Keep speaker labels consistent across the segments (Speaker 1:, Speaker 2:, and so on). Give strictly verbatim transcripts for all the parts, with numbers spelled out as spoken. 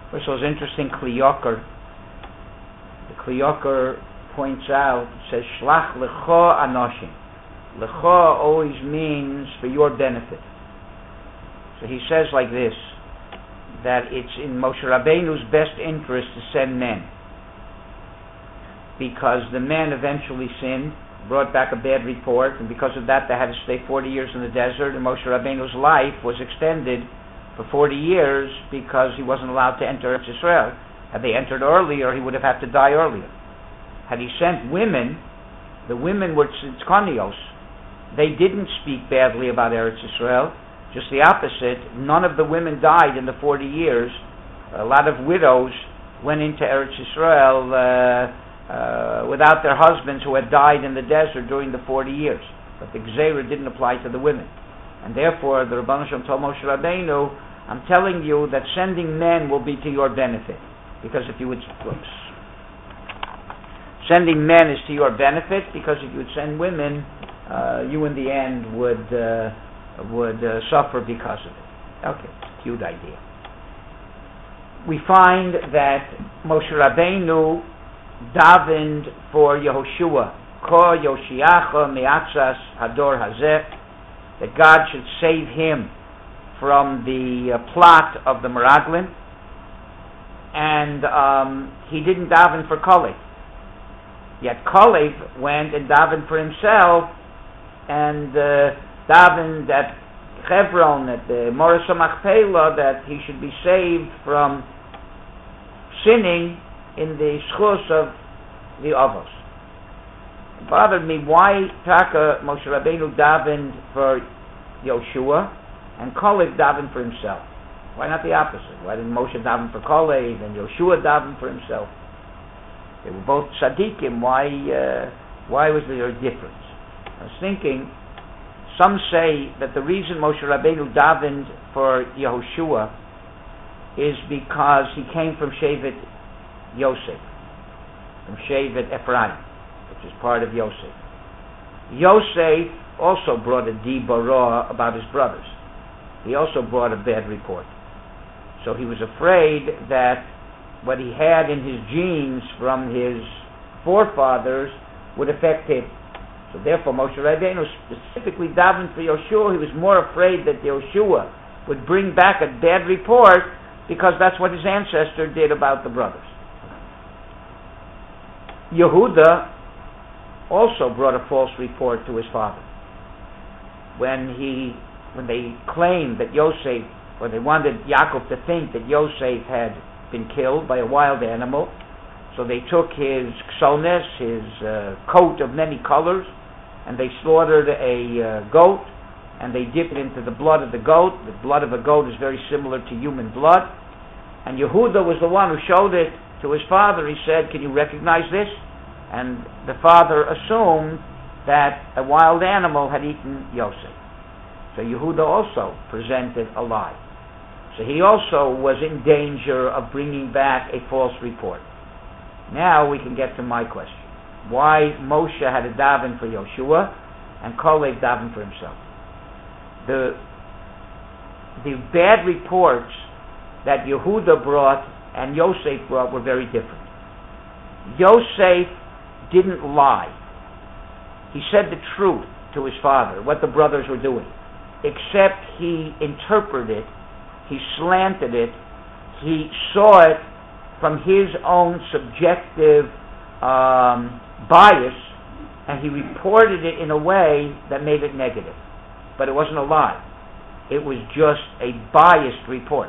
Speaker 1: First of all, it's interesting, Kli Yakar. The Kli Yakar points out, says, Shlach lecha anoshim. Lecha always means for your benefit. So he says like this, that it's in Moshe Rabbeinu's best interest to send men, because the men eventually sinned, brought back a bad report, and because of that they had to stay forty years in the desert, and Moshe Rabbeinu's life was extended for forty years because he wasn't allowed to enter Eretz Yisrael. Had they entered earlier, he would have had to die earlier. Had he sent women, the women were tzidkanios. They didn't speak badly about Eretz Yisrael. Just the opposite. None of the women died in the forty years. A lot of widows went into Eretz Yisrael uh, uh, without their husbands who had died in the desert during the forty years. But the Gzeira didn't apply to the women. And therefore, the Rebbeinu Shalom told Moshe Rabbeinu, I'm telling you that sending men will be to your benefit. Because if you would... Whoops. Sending men is to your benefit, because if you would send women, uh, you in the end would... Uh, would uh, suffer because of it. Okay, cute idea. We find that Moshe Rabbeinu davened for Yehoshua, Ko Yoshiacha Me'atzas Hador Hazeh, that God should save him from the uh, plot of the Meraglim, and um, he didn't daven for Kalev. Yet Kalev went and davened for himself, and uh, davened at Hebron, at the Moras HaMachpelah, that he should be saved from sinning in the schus of the Avos. It bothered me why Taka Moshe Rabbeinu davened for Yoshua and Kalev davened for himself. Why not the opposite? Why didn't Moshe daven for Kalev and Yoshua daven for himself? They were both tzaddikim. Why, uh, why was there a difference? I was thinking, some say that the reason Moshe Rabbeinu davened for Yehoshua is because he came from Shevet Yosef, from Shevet Ephraim, which is part of Yosef. Yosef also brought a dibara about his brothers. He also brought a bad report. So he was afraid that what he had in his genes from his forefathers would affect him. So therefore, Moshe Rabbeinu specifically davened for Yoshua. He was more afraid that Yoshua would bring back a bad report, because that's what his ancestor did about the brothers. Yehuda also brought a false report to his father. When he, when they claimed that Yosef, or they wanted Yaakov to think that Yosef had been killed by a wild animal, so they took his ksones, his uh, coat of many colors, and they slaughtered a uh, goat, and they dipped it into the blood of the goat. The blood of a goat is very similar to human blood. And Yehuda was the one who showed it to his father. He said, can you recognize this? And the father assumed that a wild animal had eaten Yosef. So Yehuda also presented a lie. So he also was in danger of bringing back a false report. Now we can get to my question. Why Moshe had a daven for Yoshua and Kalev daven for himself? The, the bad reports that Yehuda brought and Yosef brought were very different. Yosef didn't lie. He said the truth to his father, what the brothers were doing, except he interpreted it, he slanted it, he saw it from his own subjective um, bias, and he reported it in a way that made it negative. But it wasn't a lie. It was just a biased report.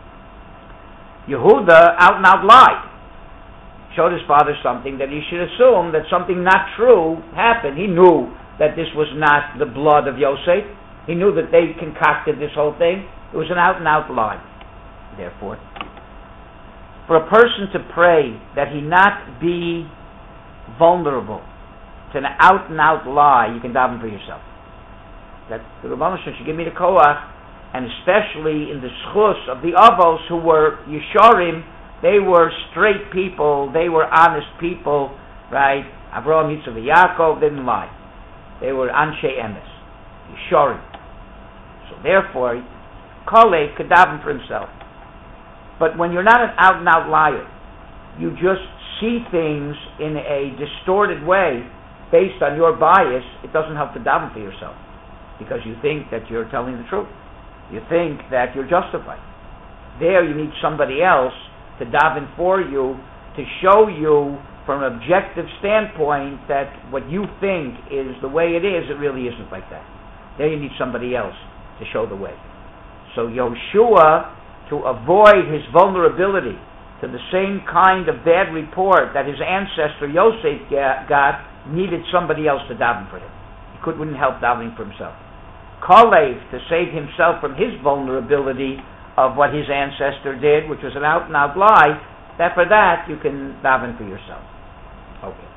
Speaker 1: Yehuda out and out lied. Showed his father something that he should assume that something not true happened. He knew that this was not the blood of Yosef. He knew that they concocted this whole thing. It was an out and out lie. Therefore, for a person to pray that he not be vulnerable to an out and out lie, you can daven for yourself. That the Rebbeinu should give me the koach, and especially in the schus of the avos who were Yesharim, they were straight people, they were honest people, right? Avraham, Yitzchak, and Yaakov didn't lie. They were Anshe Emes, Yesharim. So therefore, Kalev could daven for himself. But when you're not an out-and-out liar, you just see things in a distorted way based on your bias, it doesn't help to daven for yourself, because you think that you're telling the truth. You think that you're justified. There you need somebody else to daven for you, to show you from an objective standpoint that what you think is the way it is, it really isn't like that. There you need somebody else to show the way. So Yoshua, to avoid his vulnerability to the same kind of bad report that his ancestor Yosef got, needed somebody else to daven for him. He couldn't help davening for himself. Kalev, to save himself from his vulnerability of what his ancestor did, which was an out-and-out lie, that for that you can daven for yourself. Okay.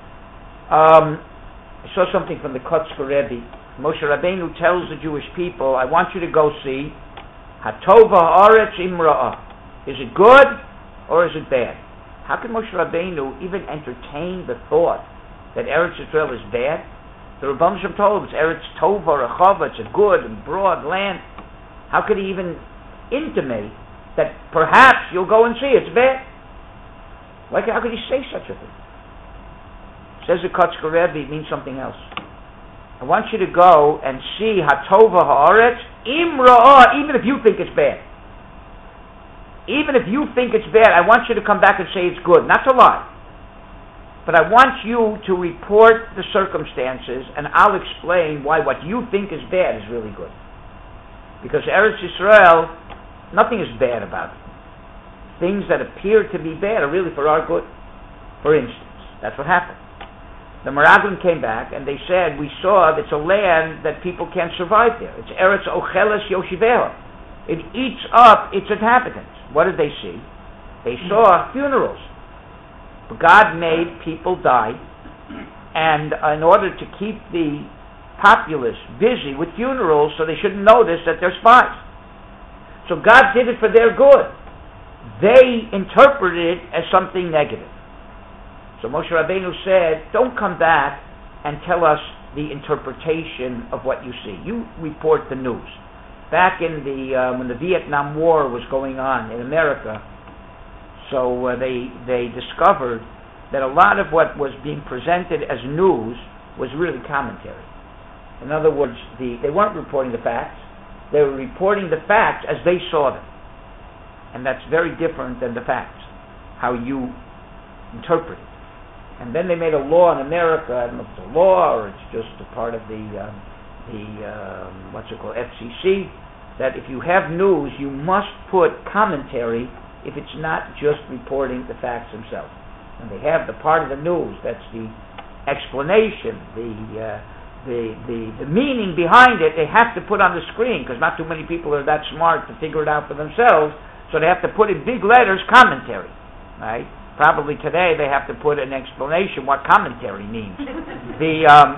Speaker 1: Um, I saw something from the Kotzker Rebbe. Moshe Rabbeinu tells the Jewish people, I want you to go see Hatova Haaretz Imra'ah. Is it good or is it bad? How can Moshe Rabbeinu even entertain the thought that Eretz Yisrael is bad? The Rebbeinu Shem told him it's Eretz Tova Rechava, it's a good and broad land. How could he even intimate that perhaps you'll go and see it's bad? Like, how could he say such a thing? Says the Kotzker Rebbe, it means something else. I want you to go and see Hatova Haaretz Imra'ah, even if you think it's bad. Even if you think it's bad, I want you to come back and say it's good. Not to lie. But I want you to report the circumstances, and I'll explain why what you think is bad is really good. Because Eretz Yisrael, nothing is bad about it. Things that appear to be bad are really for our good. For instance, that's what happened. The Meraglim came back and they said, we saw it's a land that people can't survive there. It's Eretz Ocheles Yoshiveha. It eats up its inhabitants. What did they see? They saw funerals. But God made people die, and in order to keep the populace busy with funerals so they shouldn't notice that they're spies. So God did it for their good. They interpreted it as something negative. So Moshe Rabbeinu said, don't come back and tell us the interpretation of what you see. You report the news. Back in the uh, when the Vietnam War was going on in America, so uh, they they discovered that a lot of what was being presented as news was really commentary. In other words, the, they weren't reporting the facts. They were reporting the facts as they saw them. And that's very different than the facts, how you interpret it. And then they made a law in America, I don't know if it's a law or it's just a part of the, uh, the um, what's it called, F C C, that if you have news, you must put commentary if it's not just reporting the facts themselves. And they have the part of the news that's the explanation, the, uh, the, the, the meaning behind it, they have to put on the screen, because not too many people are that smart to figure it out for themselves, so they have to put in big letters, commentary, right? Probably today they have to put an explanation what commentary means. the um,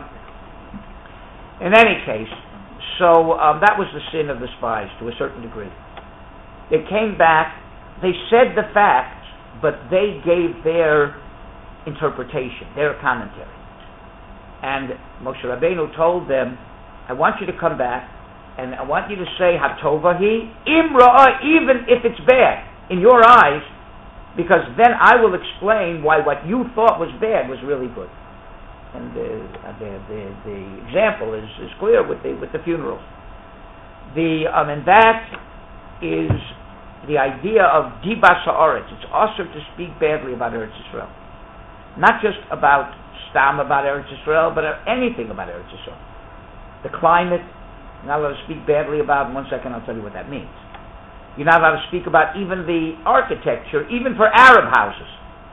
Speaker 1: in any case, so um, that was the sin of the spies to a certain degree. They came back, they said the facts, but they gave their interpretation, their commentary. And Moshe Rabbeinu told them, I want you to come back, and I want you to say Hatovahi Imra'ah, even if it's bad in your eyes, because then I will explain why what you thought was bad was really good. And the the, the, the example is, is clear with the with the funerals. The um, and that is the idea of dibas haaretz. It's also to speak badly about Eretz Yisrael, not just about stam about Eretz Yisrael, but anything about Eretz Yisrael. The climate, you're not allowed to speak badly about. In one second, I'll tell you what that means. You're not allowed to speak about even the architecture, even for Arab houses.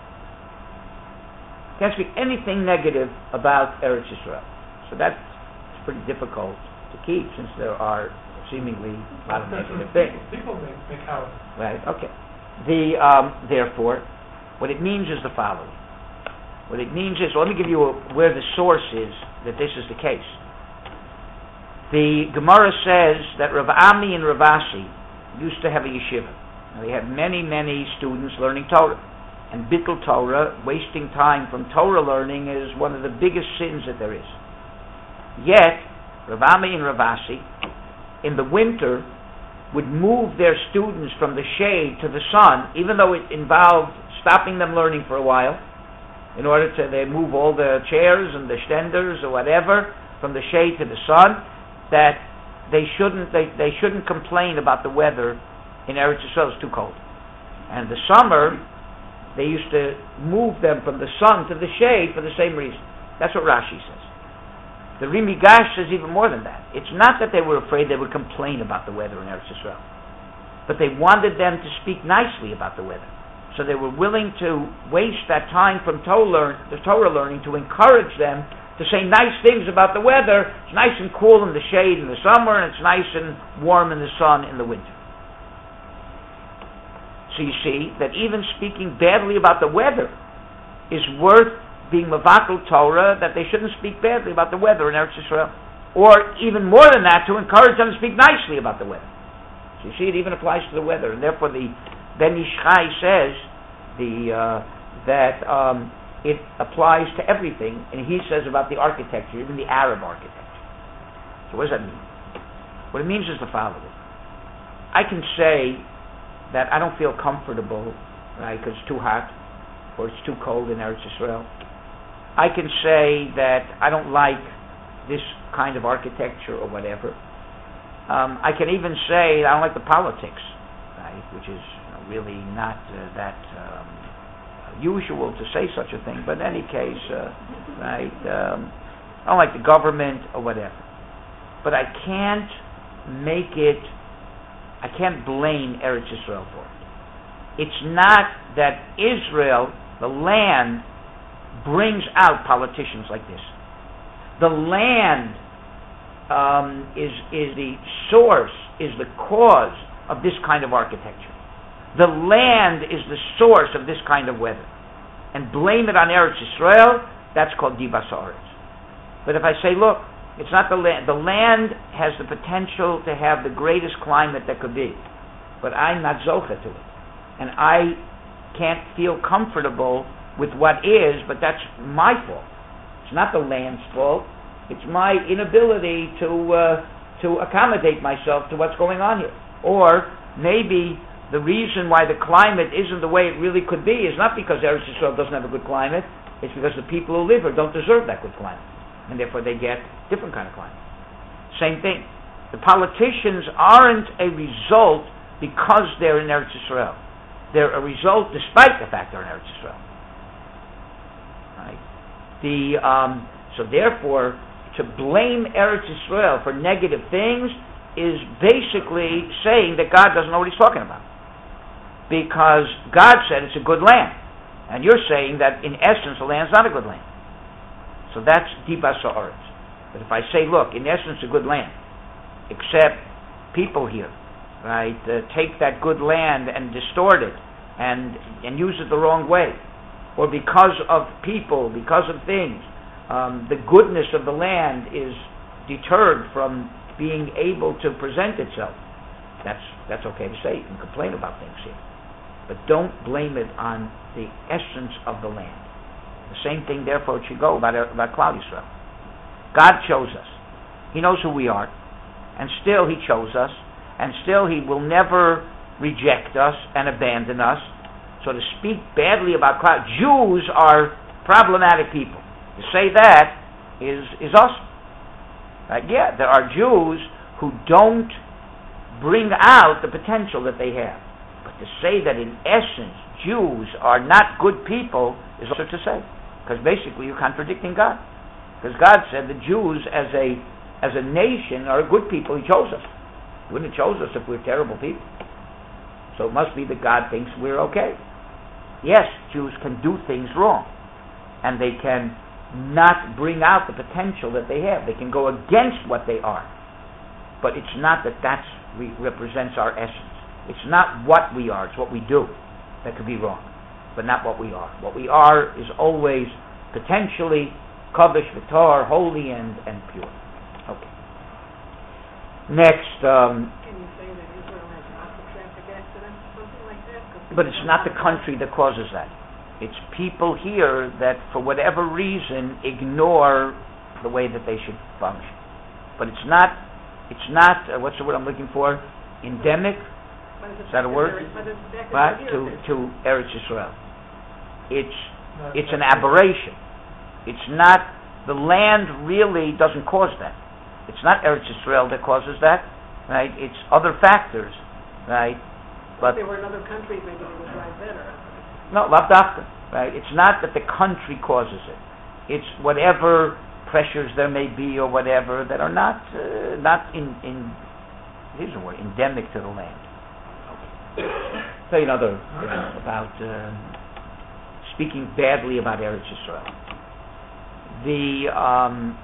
Speaker 1: You can't speak anything negative about Eretz Yisrael. So that's pretty difficult to keep, since there are seemingly a lot of negative things.
Speaker 2: People make, make houses.
Speaker 1: Right, okay. The, um, therefore, what it means is the following. What it means is, well, let me give you a, where the source is that this is the case. The Gemara says that Rav Ami and Rav Asi used to have a yeshiva. Now, they had many, many students learning Torah. And bittul Torah, wasting time from Torah learning, is one of the biggest sins that there is. Yet, Rav Ami and Rav Asi, in the winter, would move their students from the shade to the sun, even though it involved stopping them learning for a while, in order to they move all the chairs and the stenders or whatever from the shade to the sun, that they shouldn't they, they shouldn't complain about the weather in Eretz Yisrael. It's too cold. And the summer, they used to move them from the sun to the shade for the same reason. That's what Rashi says. The Rimi Gash says even more than that. It's not that they were afraid they would complain about the weather in Eretz Yisrael, but they wanted them to speak nicely about the weather. So they were willing to waste that time from Torah, learn, the Torah learning to encourage them to say nice things about the weather. It's nice and cool in the shade in the summer, and it's nice and warm in the sun in the winter. So you see that even speaking badly about the weather is worth being mavakal Torah, that they shouldn't speak badly about the weather in Eretz Yisrael. Or even more than that, to encourage them to speak nicely about the weather. So you see, it even applies to the weather. And therefore the Ben Ish Chai says the, uh, that um, it applies to everything, and he says about the architecture, even the Arab architecture. So what does that mean? What it means is the following. I can say that I don't feel comfortable, right, because it's too hot, or it's too cold in Eretz Yisrael. I can say that I don't like this kind of architecture or whatever. Um, I can even say I don't like the politics, right, which is you know, really not uh, that um, usual to say such a thing. But in any case, uh, right, um, I don't like the government or whatever. But I can't make it. I can't blame Eretz Yisrael for it. It's not that Israel, the land, brings out politicians like this. The land um, is is the source, is the cause of this kind of architecture. The land is the source of this kind of weather. And blame it on Eretz Yisrael, that's called Dibas Haaretz. But if I say, look, it's not the land. The land has the potential to have the greatest climate that could be. But I'm not zocha to it. And I can't feel comfortable with what is, but that's my fault. It's not the land's fault. It's my inability to uh, to accommodate myself to what's going on here. Or maybe the reason why the climate isn't the way it really could be is not because Eretz Yisrael doesn't have a good climate. It's because the people who live here don't deserve that good climate, and therefore they get different kind of climate. Same thing. The politicians aren't a result because they're in Eretz Yisrael. They're a result despite the fact they're in Eretz Yisrael. Right? The um, so therefore, to blame Eretz Yisrael for negative things is basically saying that God doesn't know what He's talking about, because God said it's a good land, and you're saying that in essence the land's not a good land. So that's Dibas Haaretz. But if I say, look, in essence a good land, except people here, right, uh, take that good land and distort it and and use it the wrong way, or because of people, because of things, um, the goodness of the land is deterred from being able to present itself. That's that's okay to say. You can complain about things here, but don't blame it on the essence of the land. The same thing, therefore, it should go about about Klal Yisrael. God chose us. He knows who we are, and still He chose us, and still He will never reject us and abandon us. So to speak badly about Klal, Jews are problematic people. To say that is is awesome. Uh, yeah, there are Jews who don't bring out the potential that they have. But to say that in essence Jews are not good people is also to say, because basically you're contradicting God. Because God said the Jews as a as a nation are good people. He chose us. He wouldn't have chose us if we're terrible people. So it must be that God thinks we're okay. Yes, Jews can do things wrong, and they can not bring out the potential that they have. They can go against what they are. But it's not that that re- represents our essence. It's not what we are, it's what we do that could be wrong, but not what we are. What we are is always potentially kadosh v'tor, holy and, and pure. Okay. Next, um,
Speaker 2: can you say that Israel has not the traffic accidents, something like that?
Speaker 1: But it's not the country that causes that. It's people here that, for whatever reason, ignore the way that they should function. But it's not. It's not. Uh, what's the word I'm looking for? Endemic,
Speaker 2: But it's
Speaker 1: is that a word?
Speaker 2: But it's back in
Speaker 1: right,
Speaker 2: the
Speaker 1: to,
Speaker 2: year.
Speaker 1: to Eretz Yisrael. It's, it's an aberration. It's not, the land really doesn't cause that. It's not Eretz Yisrael that causes that, right? It's other factors, right? But
Speaker 2: If they were in other countries, maybe they would drive better.
Speaker 1: no, lav dafka, right? It's not that the country causes it. It's whatever pressures there may be or whatever that are not uh, not in in here's a word, endemic to the land. I'll tell you another uh, about uh, speaking badly about Eretz Yisrael. The um,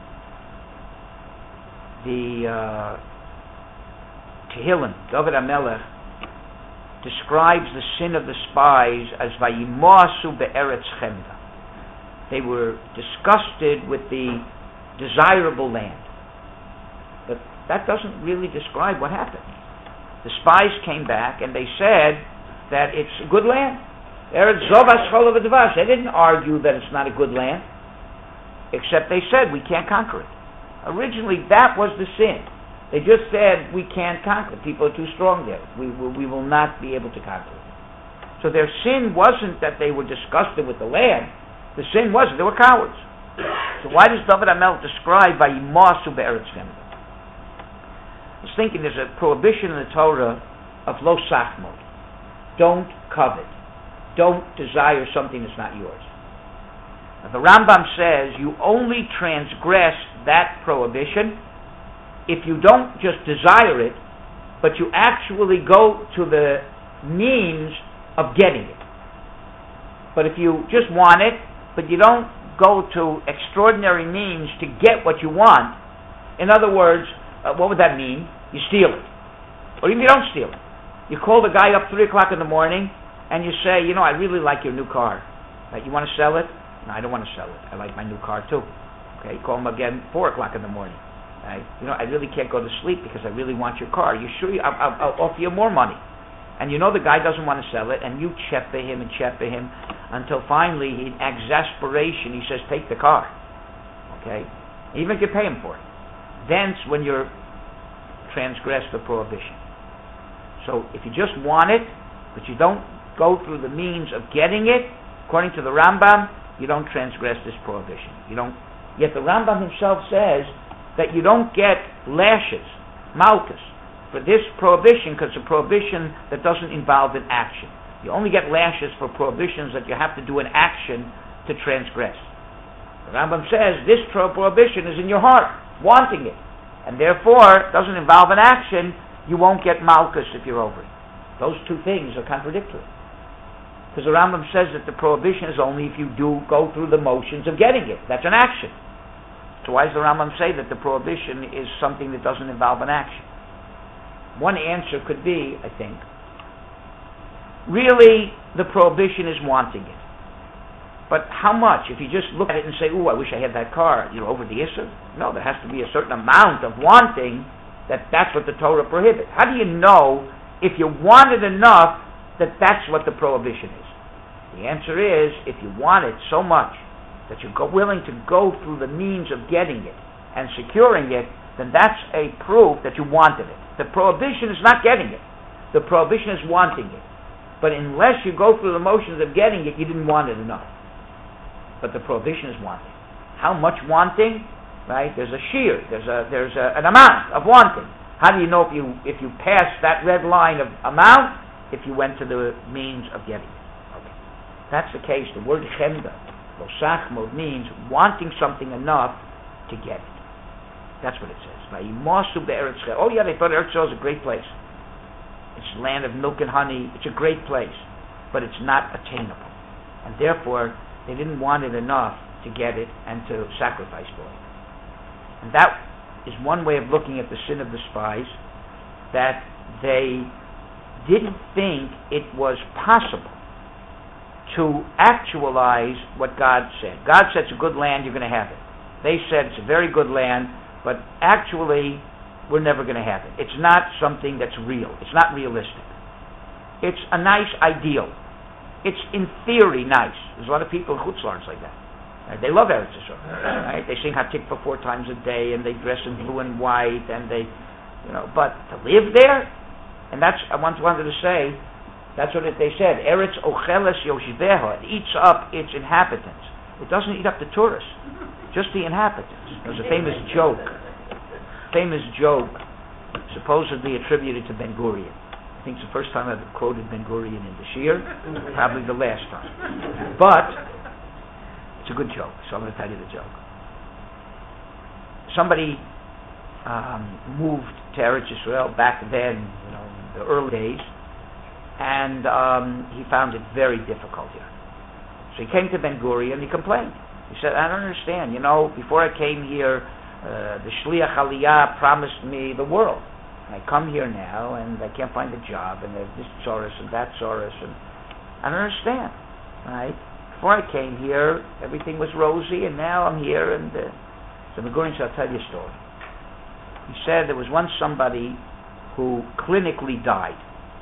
Speaker 1: the uh, Tehillim, David HaMelech describes the sin of the spies as Vayimoasu be'eretz chemda. They were disgusted with the desirable land. But that doesn't really describe what happened. The spies came back and they said that it's a good land. Eretz Zovas Cholav Advash. They didn't argue that it's not a good land, except they said we can't conquer it. Originally, that was the sin. They just said we can't conquer it. People are too strong there. We will, we will not be able to conquer it. So their sin wasn't that they were disgusted with the land. The sin was they were cowards. So why does David HaMelech describe Vayimasu be'eretz chemda? I was thinking there's a prohibition in the Torah of lo sachmod. Don't covet. Don't desire something that's not yours. Now, the Rambam says you only transgress that prohibition if you don't just desire it, but you actually go to the means of getting it. But if you just want it, but you don't go to extraordinary means to get what you want, in other words, uh, what would that mean? You steal it. Or even you don't steal it. You call the guy up three o'clock in the morning and you say, you know, I really like your new car. Right, you want to sell it? No, I don't want to sell it. I like my new car too. Okay, you call him again four o'clock in the morning. Right, you know, I really can't go to sleep because I really want your car. You sure? You, I'll, I'll, I'll offer you more money. And you know the guy doesn't want to sell it, and you chepe him and chepe him until finally, in exasperation, he says, take the car. Okay? Even if you pay him for it. Thence when you're transgress the prohibition. So if you just want it, but you don't go through the means of getting it, according to the Rambam, you don't transgress this prohibition. You don't. Yet the Rambam himself says that you don't get lashes, malchus, for this prohibition, because it's a prohibition that doesn't involve an action. You only get lashes for prohibitions that you have to do an action to transgress. The Rambam says this prohibition is in your heart, wanting it, and therefore doesn't involve an action. You won't get malchus if you're over it. Those two things are contradictory. Because the Rambam says that the prohibition is only if you do go through the motions of getting it. That's an action. So why does the Rambam say that the prohibition is something that doesn't involve an action? One answer could be, I think, really the prohibition is wanting it. But how much? If you just look at it and say, ooh, I wish I had that car, you're over the issue? No, there has to be a certain amount of wanting that that's what the Torah prohibits. How do you know if you want it enough that that's what the prohibition is? The answer is, if you want it so much that you're go- willing to go through the means of getting it and securing it, then that's a proof that you wanted it. The prohibition is not getting it. The prohibition is wanting it. But unless you go through the motions of getting it, you didn't want it enough. But the prohibition is wanting. How much wanting? Right? There's a shear. There's a there's a, an amount of wanting. How do you know if you if you pass that red line of amount? If you went to the means of getting it. Okay. That's the case. The word chemda, losachmod, means wanting something enough to get it. That's what it says. Oh yeah, they thought Eretz Yisrael is a great place. It's land of milk and honey. It's a great place. But it's not attainable. And therefore, they didn't want it enough to get it and to sacrifice for it. And that is one way of looking at the sin of the spies, that they didn't think it was possible to actualize what God said. God said it's a good land, you're going to have it. They said it's a very good land, but actually we're never going to have it. It's not something that's real. It's not realistic. It's a nice ideal. It's in theory nice. There's a lot of people in Chutz La'aretz like that. Right? They love Eretz Yisrael. Right? They sing Hatikva four times a day, and they dress in blue and white, and they, you know. But to live there, And that's, I once wanted to say, that's what they said, Eretz Ocheles Yoshbeha, it eats up its inhabitants. It doesn't eat up the tourists, just the inhabitants. There's a famous joke, famous joke, supposedly attributed to Ben Gurion. I think it's the first time I've quoted Ben Gurion in the Shir, probably the last time. But it's a good joke, so I'm going to tell you the joke. Somebody um, moved to Eretz Yisrael back then, you know, in the early days, and um, he found it very difficult here. So he came to Ben Gurion and he complained. He said, I don't understand, you know, before I came here, uh, the Shliach Aliyah promised me the world. And I come here now and I can't find a job, and there's this tzoros and that tzoros, and I don't understand, right? Before I came here, everything was rosy, and now I'm here, and uh, so Ben Gurion said, I'll tell you a story. He said there was once somebody who clinically died.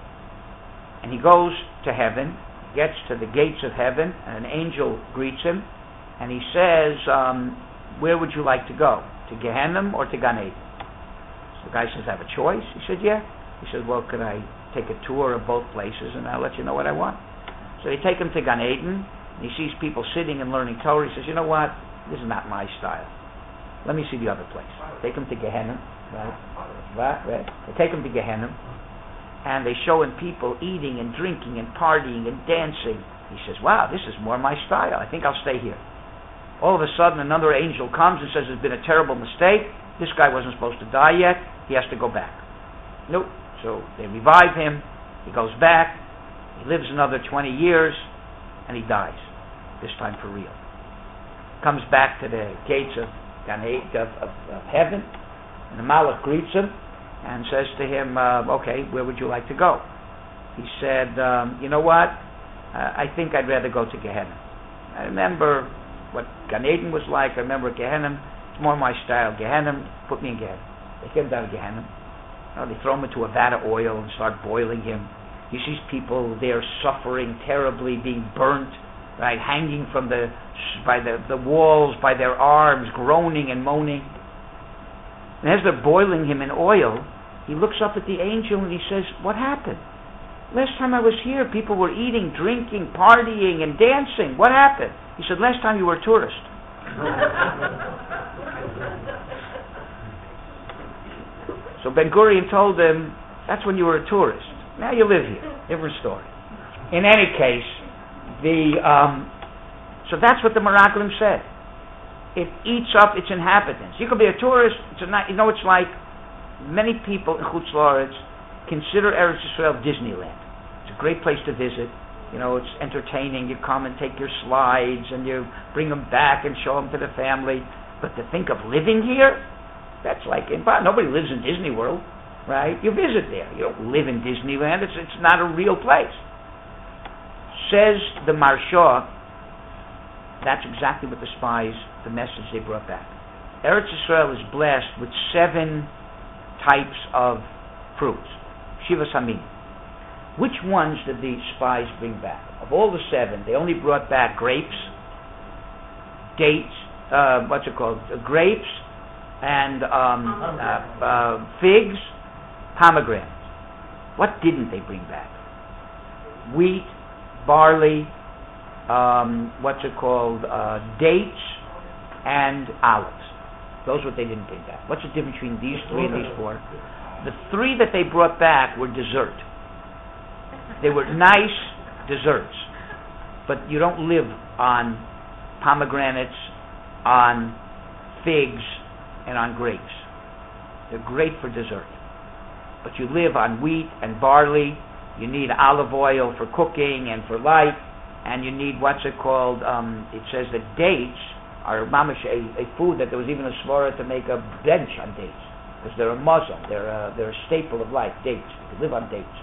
Speaker 1: And he goes to heaven, gets to the gates of heaven, and an angel greets him, and he says, um, where would you like to go? To Gehenna or to Gan Eden? So the guy says, I have a choice. He said, yeah. He said, well, could I take a tour of both places, and I'll let you know what I want. So they take him to Gan Eden, and he sees people sitting and learning Torah. He says, you know what? This is not my style. Let me see the other place. Take him to Gehenna. Right? Right? Right? They take him to Gehenna, and they show him people eating and drinking and partying and dancing. He says, wow, this is more my style. I think I'll stay here. All of a sudden, another angel comes and says, there's been a terrible mistake. This guy wasn't supposed to die yet. He has to go back. Nope. So they revive him. He goes back. He lives another twenty years, and he dies. This time for real. Comes back to the gates of, of, of, of heaven, and the Malach greets him and says to him, uh, okay, where would you like to go? He said, um, you know what? Uh, I think I'd rather go to Gehenna. I remember what Gan Eden was like. I remember Gehenna. It's more my style. Gehenna, put me in Gehenna. They get him down to Gehenna. You know, they throw him into a vat of oil and start boiling him. He sees people there suffering terribly, being burnt, right, hanging from the by the, the walls, by their arms, groaning and moaning. And as they're boiling him in oil, he looks up at the angel and he says, what happened? Last time I was here, people were eating, drinking, partying, and dancing. What happened? He said, last time you were a tourist. So Ben Gurion told him, that's when you were a tourist. Now you live here. Different story. In any case, the um, so that's what the Meraglim said. It eats up its inhabitants. You could be a tourist. It's a, you know, it's like many people in Chutz La'aretz consider Eretz Yisrael Disneyland. It's a great place to visit. You know, it's entertaining. You come and take your slides, and you bring them back and show them to the family. But to think of living here, that's like, nobody lives in Disney World, right? You visit there. You don't live in Disneyland. It's it's not a real place. Says the Maharsha, that's exactly what the spies, the message they brought back. Eretz Yisrael is blessed with seven types of fruits. Shivas Hamim. Which ones did the spies bring back? Of all the seven, they only brought back grapes, dates, uh, what's it called? Uh, grapes, and um, uh, uh, figs, pomegranates. What didn't they bring back? Wheat, barley, um, what's it called? Uh, dates, and olives. Those are what they didn't bring back. What's the difference between these three and these four? The three that they brought back were dessert. They were nice desserts, but you don't live on pomegranates, on figs, and on grapes. They're great for dessert. But you live on wheat and barley. You need olive oil for cooking and for light, and you need, what's it called? Um, it says that dates are mamash, a, a food that there was even a svara to make a bench on dates, because they're a muzzle. They're a, they're a staple of life. Dates. You live on dates.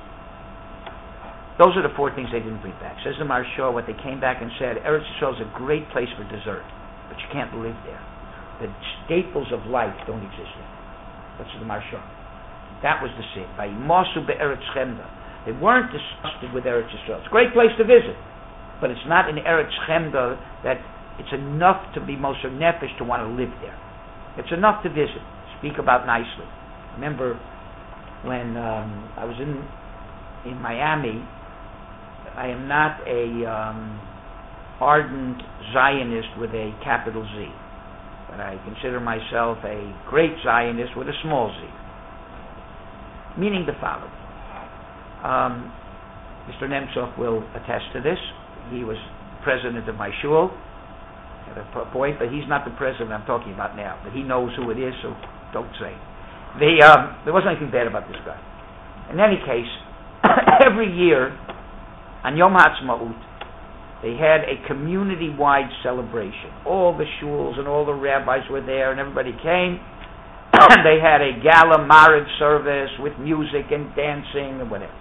Speaker 1: Those are the four things they didn't bring back. Says the Maharsha, what they came back and said, Eretz Yisrael is a great place for dessert, but you can't live there. The staples of life don't exist there. That's the Maharsha. That was the sin. By Masu be'eretz chemda. They weren't disgusted with Eretz Yisrael. It's a great place to visit, but it's not in Eretz chemda that it's enough to be Moser Nefesh to want to live there. It's enough to visit, speak about nicely. Remember, when um, I was in in Miami, I am not a um, ardent Zionist with a capital Z, but I consider myself a great Zionist with a small z. Meaning the following. Um, Mister Nemtsov will attest to this. He was president of my shul at a point, but he's not the president I'm talking about now. But he knows who it is, so don't say. The, um, there wasn't anything bad about this guy. In any case, every year on Yom HaAtzmaut, they had a community-wide celebration. All the shuls and all the rabbis were there, and everybody came. They had a gala marriage service with music and dancing and whatever.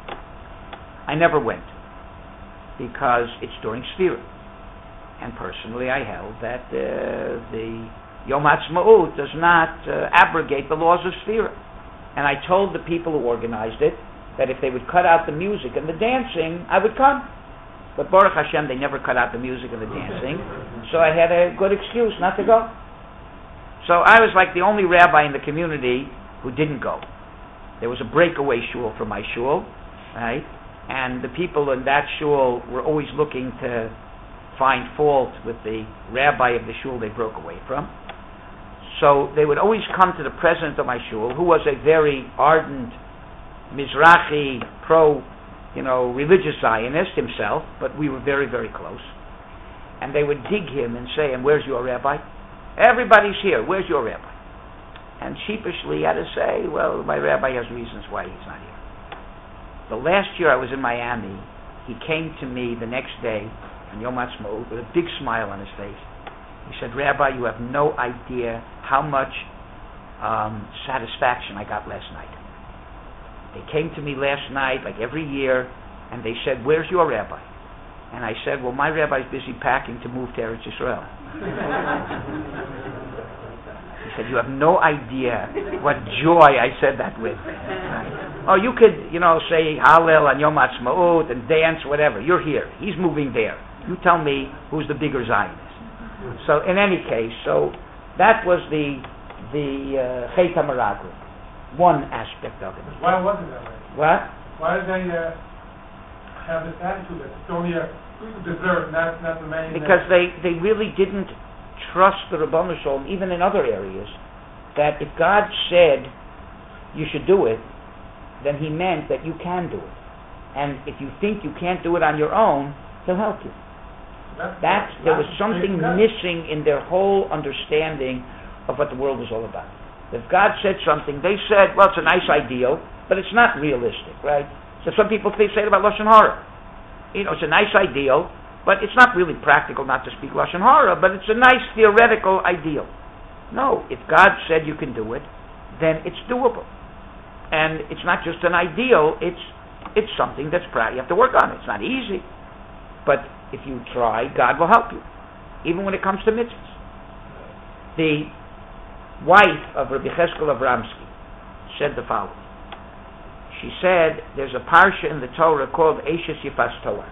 Speaker 1: I never went because it's during Sfira. And personally, I held that uh, the Yom HaAtzmaut does not uh, abrogate the laws of Sfira. And I told the people who organized it that if they would cut out the music and the dancing, I would come. But Baruch Hashem, they never cut out the music and the dancing, so I had a good excuse not to go. So I was like the only rabbi in the community who didn't go. There was a breakaway shul from my shul, right? And the people in that shul were always looking to find fault with the rabbi of the shul they broke away from. So they would always come to the president of my shul, who was a very ardent Mizrahi, pro, you know, religious Zionist himself, but we were very, very close. And they would dig him and say, and where's your rabbi? Everybody's here, where's your rabbi? And sheepishly he had to say, well, my rabbi has reasons why he's not here. The last year I was in Miami, he came to me the next day on Yom HaAtzmaut with a big smile on his face. He said, Rabbi, you have no idea how much um, satisfaction I got last night. They came to me last night, like every year, and they said, where's your rabbi? And I said, well, my rabbi's busy packing to move to Eretz Yisrael. He said, you have no idea what joy I said that with. Right? Oh, you could, you know, say Hallel on Yom HaAtzmaut and dance, whatever. You're here. He's moving there. You tell me who's the bigger Zionist. So, in any case, so that was the the uh, Chet HaMeraglim, one aspect of it.
Speaker 3: Why was it that way?
Speaker 1: What?
Speaker 3: Why did they uh, have this attitude that it's only a dessert, not, not the main...
Speaker 1: Because they, they really didn't trust the Rabbanu Shalom, even in other areas, that if God said you should do it, then He meant that you can do it. And if you think you can't do it on your own, He'll help you.
Speaker 3: That's,
Speaker 1: That's, there was
Speaker 3: that's
Speaker 1: something missing in their whole understanding of what the world was all about. If God said something, they said, well, it's a nice ideal, but it's not realistic, right? So some people say it about Lashon Hara. You know, it's a nice ideal, but it's not really practical not to speak Lashon Hara, but it's a nice theoretical ideal. No, if God said you can do it, then it's doable. And it's not just an ideal, it's it's something that's practical. You have to work on it. It's not easy. But if you try, God will help you, even when it comes to mitzvahs. The wife of Rabbi Cheskel Avramsky said the following. She said, there's a parsha in the Torah called Eishes Yifas Torah,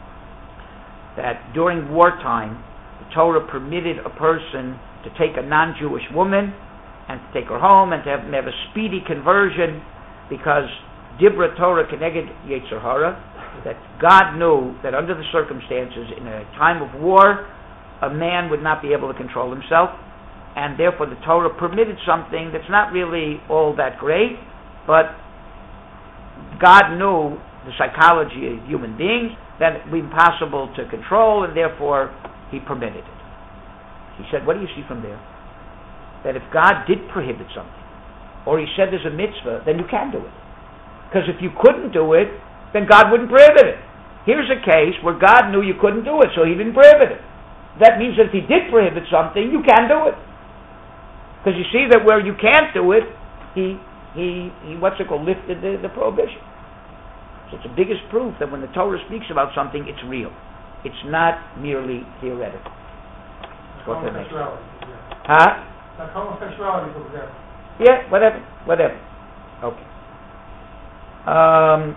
Speaker 1: that during wartime, the Torah permitted a person to take a non-Jewish woman and to take her home and to have, have a speedy conversion, because Dibra Torah Keneged Yetzer Hara, that God knew that under the circumstances in a time of war, a man would not be able to control himself, and therefore the Torah permitted something that's not really all that great, but God knew the psychology of human beings, that it would be impossible to control, and therefore He permitted it. He said, what do you see from there? That if God did prohibit something, or He said there's a mitzvah, then you can do it. Because if you couldn't do it, then God wouldn't prohibit it. Here's a case where God knew you couldn't do it, so He didn't prohibit it. That means that if He did prohibit something, you can do it. Because you see that where you can't do it, He, he, he what's it called, lifted the, the prohibition. So it's the biggest proof that when the Torah speaks about something, it's real. It's not merely theoretical. What's the next? Huh?
Speaker 3: Like homosexuality, for example.
Speaker 1: Yeah, whatever, whatever. Okay. Um,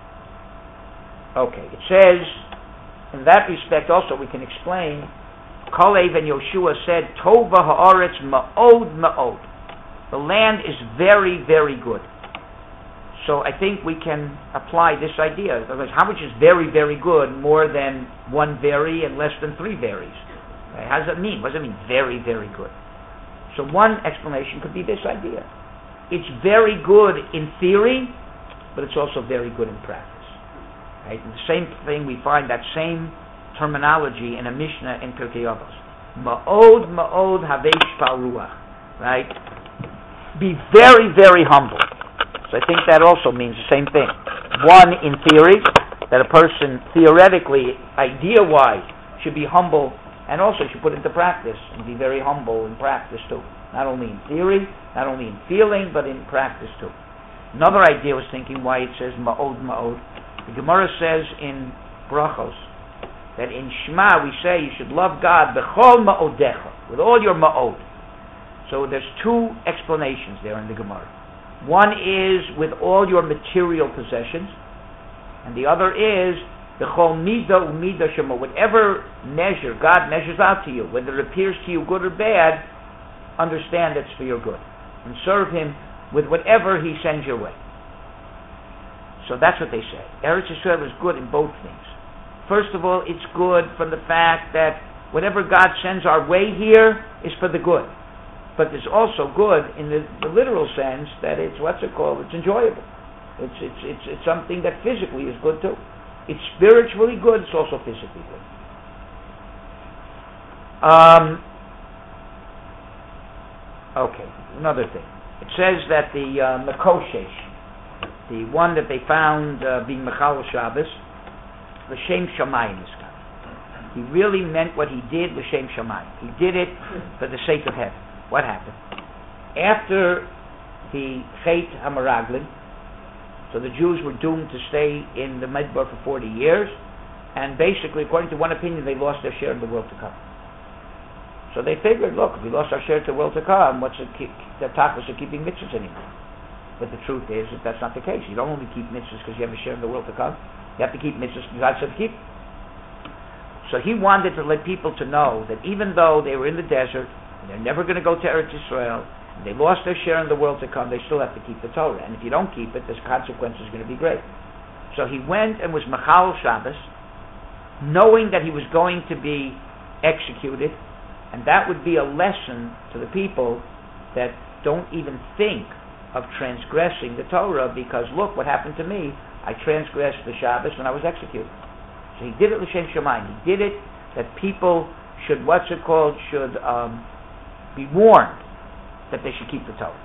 Speaker 1: okay, it says, in that respect also we can explain, Kalev and Yoshua said, Tova ha'aretz ma'od ma'od. The land is very, very good. So I think we can apply this idea. Otherwise, how much is very, very good more than one very and less than three veries? Right? How does that mean? What does it mean, very, very good? So one explanation could be this idea. It's very good in theory, but it's also very good in practice. Right? And the same thing, we find that same terminology in a Mishnah in Pirkei Avos. Ma'od, ma'od, havesh pal ruach. Right? Be very, very humble. So I think that also means the same thing. One, in theory, that a person theoretically, idea-wise, should be humble, and also should put into practice and be very humble in practice too. Not only in theory, not only in feeling, but in practice too. Another idea was thinking why it says ma'od, ma'od. The Gemara says in Brachos that in Shema we say you should love God b'chol ma'odecha, with all your ma'od. So there's two explanations there in the Gemara. One is with all your material possessions, and the other is b'chol midah u'midah shemo. Whatever measure God measures out to you, whether it appears to you good or bad, understand it's for your good, and serve Him with whatever He sends your way. So that's what they say. Eretz Yisrael is good in both things. First of all, it's good from the fact that whatever God sends our way here is for the good. But it's also good in the, the literal sense that it's, what's it called? It's enjoyable. It's, it's, it's, it's something that physically is good too. It's spiritually good, it's also physically good. Um, okay, another thing. It says that the uh, Mekoshesh, the one that they found uh, being Mechal Shabbos, L'Shem Shamayim is kind. He really meant what he did, L'Shem Shamayim. He did it for the sake of heaven. What happened? After the Chet HaMeraglin, so the Jews were doomed to stay in the Midbar for forty years, and basically, according to one opinion, they lost their share in the world to come. So they figured, look, if we lost our share in the world to come, what's the, the tachlis of keeping mitzvahs anymore? But the truth is that that's not the case. You don't only keep mitzvahs because you have a share in the world to come. You have to keep mitzvahs because God said to keep. So he wanted to let people to know that even though they were in the desert, and they're never going to go to Eretz Yisrael, and they lost their share in the world to come, they still have to keep the Torah. And if you don't keep it, the consequence is going to be great. So he went and was Mechal Shabbos, knowing that he was going to be executed, and that would be a lesson to the people that don't even think of transgressing the Torah, because look what happened to me. I transgressed the Shabbos when I was executed. So he did it l'shem shamayim. He did it that people should, what's it called, should um, be warned that they should keep the Torah.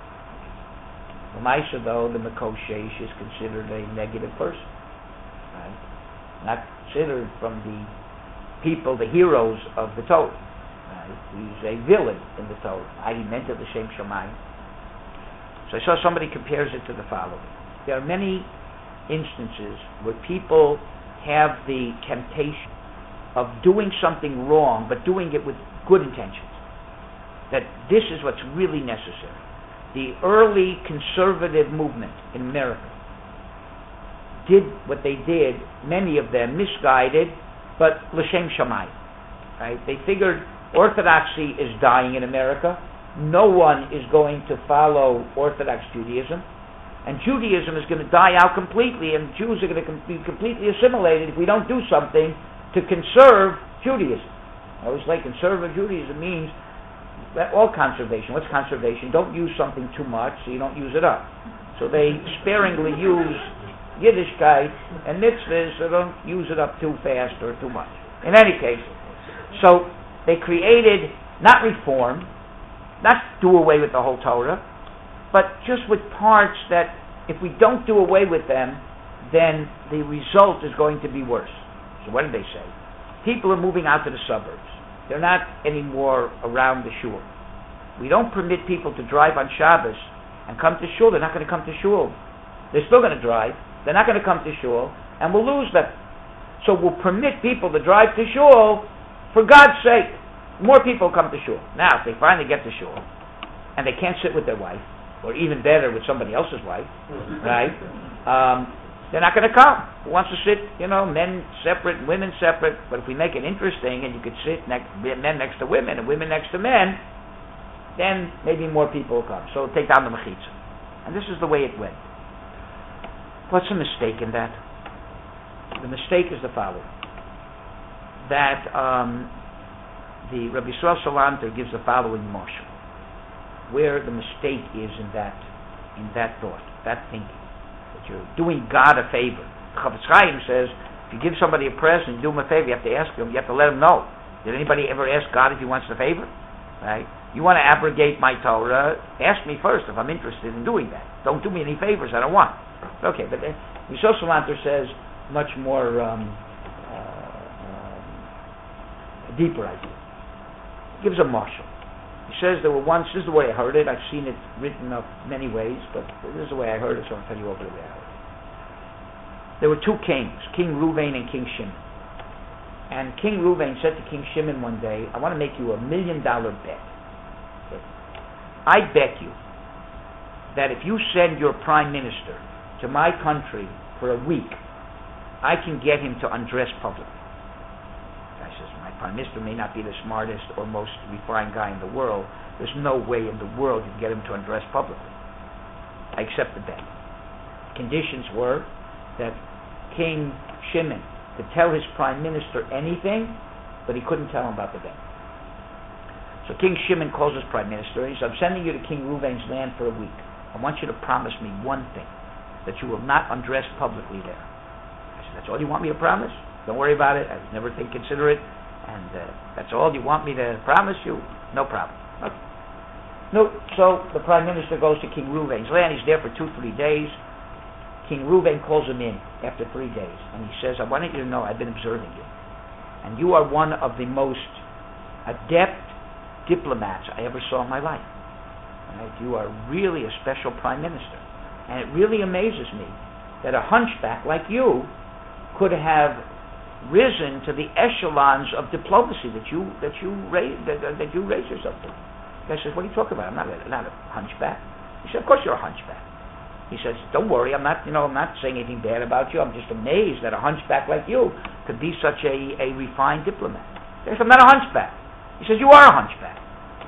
Speaker 1: The Maisa, though, the Mekoshesh is considered a negative person. Right? Not considered from the people, the heroes of the Torah. Right? He's a villain in the Torah. I meant it l'shem shamayim. So I saw somebody compares it to the following. There are many instances where people have the temptation of doing something wrong, but doing it with good intentions. That this is what's really necessary. The early conservative movement in America did what they did, many of them misguided, but l'shem shamayim. Right? They figured orthodoxy is dying in America. No one is going to follow Orthodox Judaism, and Judaism is going to die out completely, and Jews are going to com- be completely assimilated if we don't do something to conserve Judaism. I always like conservative Judaism means that all conservation. What's conservation? Don't use something too much so you don't use it up. So they sparingly use Yiddishkeit and mitzvahs, so don't use it up too fast or too much. In any case, so they created, not reform, not do away with the whole Torah, but just with parts that if we don't do away with them, then the result is going to be worse. So what did they say? People are moving out to the suburbs. They're not anymore around the shul. We don't permit people to drive on Shabbos and come to shul. They're not going to come to shul. They're still going to drive. They're not going to come to shul, and we'll lose them. So we'll permit people to drive to shul for God's sake. More people come to shul. Now, if they finally get to shul, and they can't sit with their wife, or even better, with somebody else's wife, right? Um, they're not going to come. Who wants to sit, you know, men separate, women separate, but if we make it interesting, and you could sit next, men next to women, and women next to men, then maybe more people will come. So take down the mechitza. And this is the way it went. What's the mistake in that? The mistake is the following. That um, the Rabbi Yisrael Salanter gives the following marshal. Where the mistake is in that, in that thought, that thinking, that you're doing God a favor. Chafetz Chaim says, if you give somebody a present, do him a favor, you have to ask him, you have to let him know. Did anybody ever ask God if he wants the favor? Right? You want to abrogate my Torah, ask me first if I'm interested in doing that. Don't do me any favors I don't want. Okay, but then Yisrael Salanter says much more um, uh, um, deeper idea. He gives a marshal. He says there were once, this is the way I heard it, I've seen it written up many ways, but this is the way I heard it, so I'll tell you over the way I heard it. There were two kings, King Reuven and King Shimon. And King Reuven said to King Shimon one day, I want to make you a million dollar bet. Okay. I bet you that if you send your prime minister to my country for a week, I can get him to undress publicly. I says, my prime minister may not be the smartest or most refined guy in the world. There's no way in the world you can get him to undress publicly. I accept the bet. Conditions were that King Shimon could tell his prime minister anything, but he couldn't tell him about the bet. So King Shimon calls his prime minister and he says, I'm sending you to King Reuven's land for a week. I want you to promise me one thing, that you will not undress publicly there. I said, that's all you want me to promise? Don't worry about it. I would never think, consider it. And uh, that's all you want me to promise you? No problem. Okay. No, so the prime minister goes to King Reuven's land. He's there for two, three days. King Reuven calls him in after three days. And he says, I wanted you to know I've been observing you. And you are one of the most adept diplomats I ever saw in my life. Right? You are really a special prime minister. And it really amazes me that a hunchback like you could have risen to the echelons of diplomacy that you that you raise that, that you raise yourself to. The guy says, "What are you talking about? I'm not a, not a hunchback." He said, "Of course you're a hunchback." He says, "Don't worry, I'm not you know I'm not saying anything bad about you. I'm just amazed that a hunchback like you could be such a, a refined diplomat." He says, "I'm not a hunchback." He says, "You are a hunchback."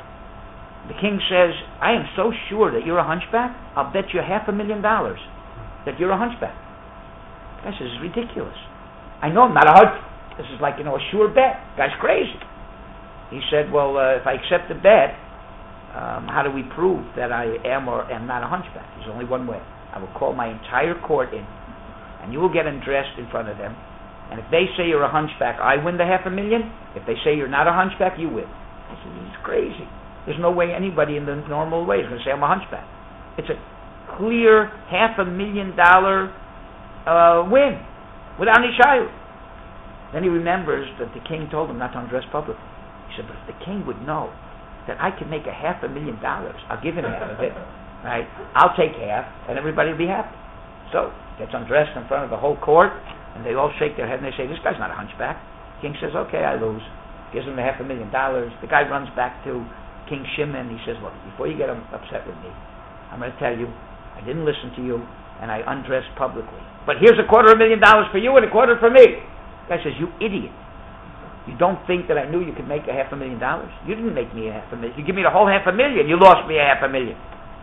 Speaker 1: The king says, "I am so sure that you're a hunchback. I'll bet you half a million dollars that you're a hunchback." The guy says, "It's ridiculous. I know I'm not a hunchback. This is like, you know, a sure bet. The guy's crazy." He said, "Well, uh, if I accept the bet, um, how do we prove that I am or am not a hunchback?" There's only one way. I will call my entire court in, and you will get undressed in front of them. And if they say you're a hunchback, I win the half a million. If they say you're not a hunchback, you win. I said, he's crazy. There's no way anybody in the normal way is going to say I'm a hunchback. It's a clear half a million dollar uh, win without any shayla. Then he remembers that the king told him not to undress publicly. He said, but if the king would know that I can make a half a million dollars, I'll give him half of it. Right? I'll take half, and everybody will be happy. So gets undressed in front of the whole court, and they all shake their head and they say, this guy's not a hunchback. King says, okay, I lose. Gives him the half a million dollars. The guy runs back to King Shimon. He says, look, before you get upset with me, I'm going to tell you, I didn't listen to you, and I undressed publicly. But here's a quarter of a million dollars for you and a quarter for me. The guy says, you idiot. You don't think that I knew you could make a half a million dollars? You didn't make me a half a million. You give me the whole half a million. You lost me a half a million.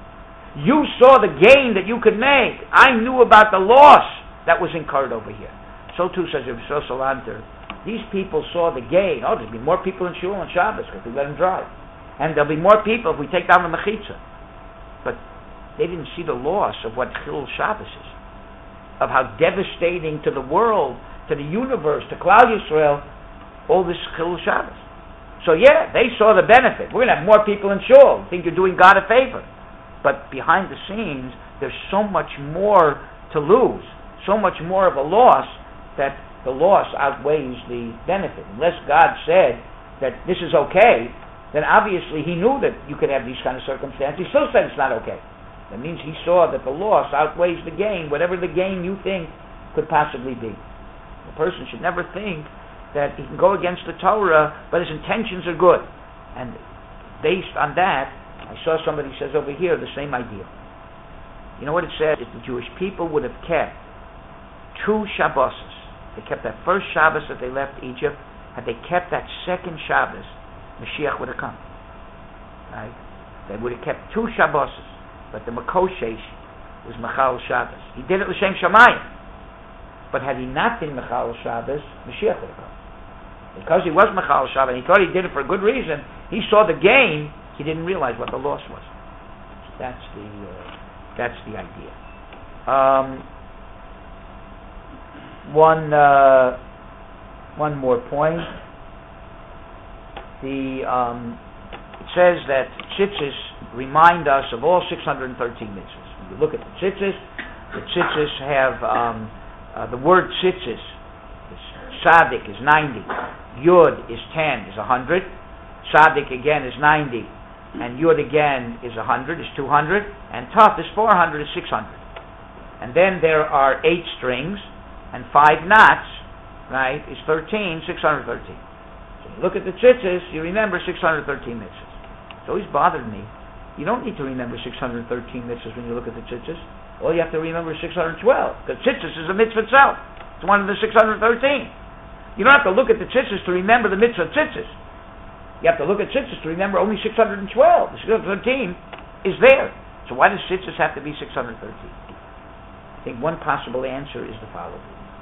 Speaker 1: You saw the gain that you could make. I knew about the loss that was incurred over here. So too, says Yisrael Salanter, these people saw the gain. Oh, there'll be more people in Shul on Shabbos if we let them drive. And there'll be more people if we take down the Mechitza. But they didn't see the loss of what Chilul Shabbos is. Of how devastating to the world, to the universe, to Klal Yisrael, all this Chilul Shabbos. So yeah, they saw the benefit. We're going to have more people in Shul. Think you're doing God a favor. But behind the scenes, there's so much more to lose. So much more of a loss that the loss outweighs the benefit. Unless God said that this is okay, then obviously he knew that you could have these kind of circumstances. He still said it's not okay. That means he saw that the loss outweighs the gain, whatever the gain you think could possibly be. The person should never think that he can go against the Torah, but his intentions are good. And based on that, I saw somebody says over here the same idea. You know what it says? If the Jewish people would have kept two Shabboses, they kept that first Shabbos that they left Egypt, had they kept that second Shabbos, Mashiach would have come. Right? They would have kept two Shabboses, but the Makoshesh was Mechal Shabbos. He did it L'Shem Shamayim. But had he not been Mechal Shabbos, Mashiach would have come. Because he was Mechal Shabbos, and he thought he did it for a good reason, he saw the gain, he didn't realize what the loss was. That's the, uh, that's the idea. Um, one, uh, one more point. The, um, it says that tzitzis remind us of all six hundred thirteen mitzvahs. When you look at the tzitzis, the tzitzis have, um, uh, the word tzitzis, Sadik is ninety, Yud is ten, is one hundred, Sadik again is ninety, and Yud again is one hundred, is two hundred, and Taf is four hundred, is six hundred. And then there are eight strings, and five knots, right, is thirteen, six hundred thirteen. So you look at the tzitzis, you remember six hundred thirteen mitzvahs. It's always bothered me. You don't need to remember six hundred thirteen mitzvahs when you look at the tzitzis. All you have to remember is six hundred twelve, because tzitzis is a mitzvah itself. It's one of the six hundred thirteen. You don't have to look at the tzitzis to remember the mitzvah tzitzis. You have to look at tzitzis to remember only six hundred twelve. The six hundred thirteen is there. So why does tzitzis have to be six hundred thirteen? I think one possible answer is the following.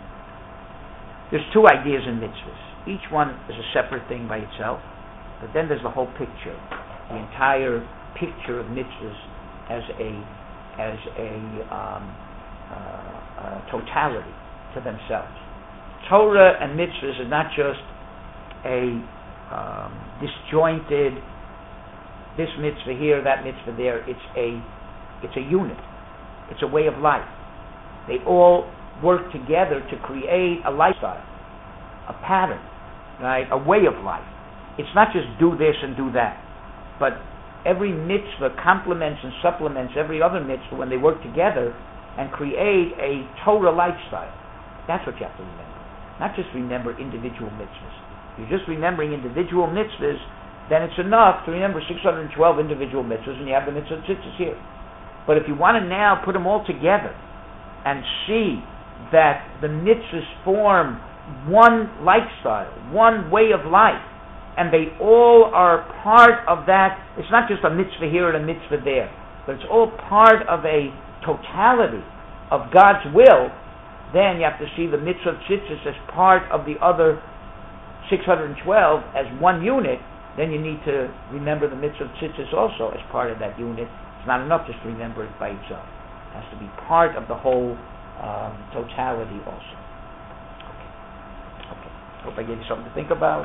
Speaker 1: There's two ideas in mitzvahs. Each one is a separate thing by itself, but then there's the whole picture, the entire picture of mitzvahs as a as a um, uh, uh, totality to themselves. Torah and mitzvahs are not just a um, disjointed, this mitzvah here, that mitzvah there. It's a it's a unit. It's a way of life. They all work together to create a lifestyle, a pattern, right? A way of life. It's not just do this and do that, but every mitzvah complements and supplements every other mitzvah when they work together and create a Torah lifestyle. That's what you have to remember. Not just remember individual mitzvahs. If you're just remembering individual mitzvahs, then it's enough to remember six hundred twelve individual mitzvahs, and you have the mitzvah tzitzis here. But if you want to now put them all together and see that the mitzvahs form one lifestyle, one way of life, and they all are part of that. It's not just a mitzvah here and a mitzvah there, but it's all part of a totality of God's will. Then you have to see the mitzvah tzitzis as part of the other six hundred twelve as one unit. Then you need to remember the mitzvah tzitzis also as part of that unit. It's not enough just to remember it by itself. It has to be part of the whole um, totality also. Okay. Okay. Hope I gave you something to think about.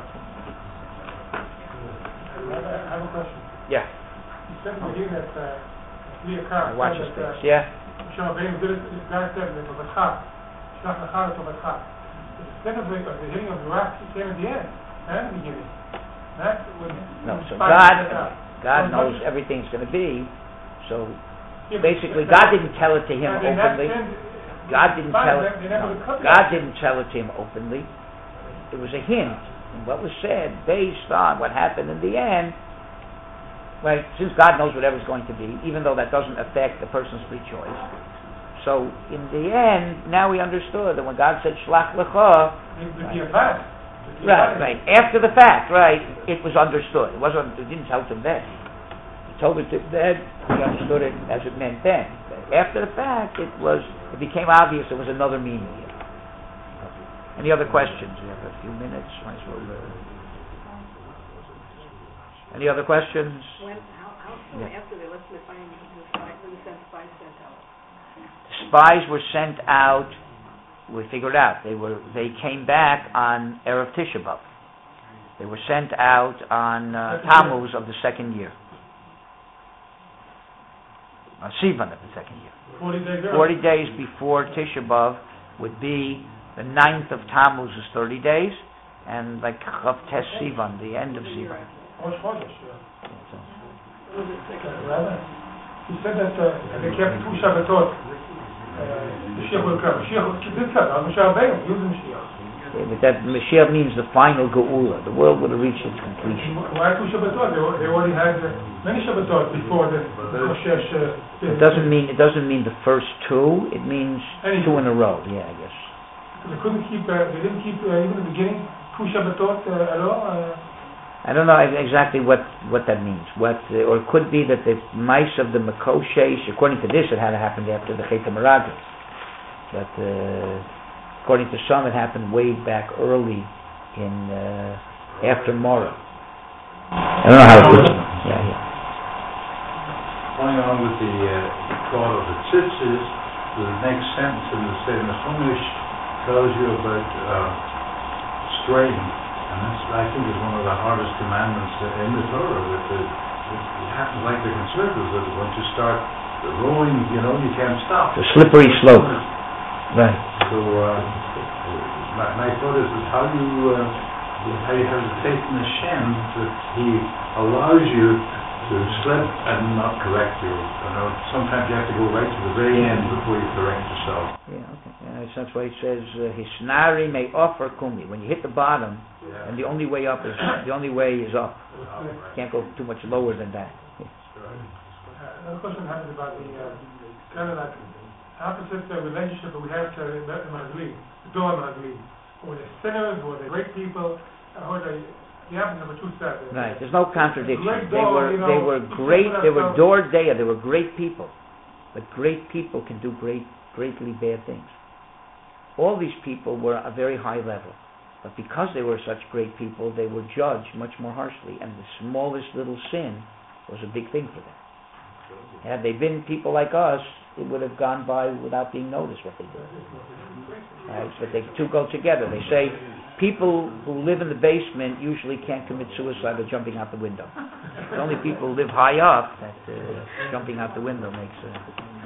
Speaker 3: I have a question.
Speaker 1: Yeah.
Speaker 3: You said in the beginning that uh, Leah Carr
Speaker 1: I watch his
Speaker 3: said
Speaker 1: face. Yeah.
Speaker 3: Moshe Rabbeinu did it, God said, "Letovatcha, shlach lecha letovatcha." Instead of the, of the hitting of the rock, it came at the end, not at the beginning. That's when
Speaker 1: No, so
Speaker 3: when
Speaker 1: God,
Speaker 3: it out.
Speaker 1: God
Speaker 3: So
Speaker 1: knows
Speaker 3: much-
Speaker 1: everything's going to be. So
Speaker 3: Yeah, but
Speaker 1: basically,
Speaker 3: that-
Speaker 1: God didn't tell it to him
Speaker 3: I mean, that
Speaker 1: openly.
Speaker 3: end-
Speaker 1: God didn't
Speaker 3: fine,
Speaker 1: tell
Speaker 3: they-
Speaker 1: it.
Speaker 3: they never
Speaker 1: No,
Speaker 3: cut
Speaker 1: God
Speaker 3: that.
Speaker 1: didn't tell it to him openly. It was a hint. And what was said based on what happened in the end. Right, since God knows whatever's going to be, even though that doesn't affect the person's free choice. So in the end, now we understood that when God said Shlach Lecha,
Speaker 3: The- the
Speaker 1: right,
Speaker 3: Diavad. The
Speaker 1: right,
Speaker 3: Diavad.
Speaker 1: right, after the fact, right, it was understood. It wasn't. It didn't tell it to him then. He told it to then. He understood it as it meant then. After the fact, it was. It became obvious there was another meaning here. Any other questions? We have a few minutes. Might as well. Uh, Any other questions?
Speaker 2: When, how, how soon
Speaker 1: Yeah.
Speaker 2: after they left the finding, the spies, when the sent spies sent out?
Speaker 1: Spies were sent out. We figured out they were. They came back on Erev Tisha B'av. They were sent out on uh, Tammuz of the second year. On Sivan of the second year.
Speaker 3: Forty days early.
Speaker 1: Forty days before Tisha B'av would be the ninth of Tammuz is thirty days, and like Chav Tes Sivan, the end of Sivan.
Speaker 3: Rosh Chodesh, yeah.
Speaker 1: So,
Speaker 3: Rabbi, he said that uh, they kept two Shabbatot. Uh, Mashiach will come. Mashiach did come. Moshe Rabbeinu, he was the Mashiach.
Speaker 1: okay, but that Mashiach means the final Geula. The world would have reached its completion.
Speaker 3: Why two Shabbatot? They, al- they already had uh, many Shabbatot before the Moshe. Uh,
Speaker 1: It doesn't mean it doesn't mean the first two. It means
Speaker 3: Any-
Speaker 1: two in a row. Yeah, I guess.
Speaker 3: They couldn't keep. Uh, they didn't keep uh, even the beginning two Shabbatot uh, alone. Uh,
Speaker 1: I don't know exactly what, what that means. What, uh, or it could be that the mice of the Makoshesh, according to this, it had to happen after the Chet HaMeraglim. But uh, according to some, it happened way back early in uh, after Morah. I don't know how it puts it. Yeah, yeah.
Speaker 4: Going on with the uh, thought of the tzitzis, the next sentence in the Sefer Chumash tells you about uh, straying, and that's, I think, is one of the hardest commandments in the Torah. That the, it happens like the conservatives, that once you start rolling, you know, you can't stop.
Speaker 1: It's a slippery slope. Right.
Speaker 4: So uh, my, my thought is, is how do you uh, how you have the faith in Hashem that He allows you to slip and not correct you. You know, sometimes you have to go right to the very end before you correct yourself.
Speaker 1: Yeah, okay. Yeah, that's why it says Hisnari may offer kumi. When you hit the bottom, yeah. And the only way up is the only way is up. Oh, right. You can't go too much lower than that. Yeah.
Speaker 3: Uh, another question happens about the uh, kind of like opposite uh, relationship that we have to the Magli, the Dor Magli, or the sinners, or the great people, or the Right. There's no contradiction. They were they were great. They were Dor Deya. They were great people, but great people can do great, greatly bad things. All these people were at a very high level, but because they were such great people, they were judged much more harshly. And the smallest little sin was a big thing for them. Had they been people like us, it would have gone by without being noticed what they did. Right? But they two go together. They say people who live in the basement usually can't commit suicide by jumping out the window. It's only people who live high up that uh, jumping out the window makes a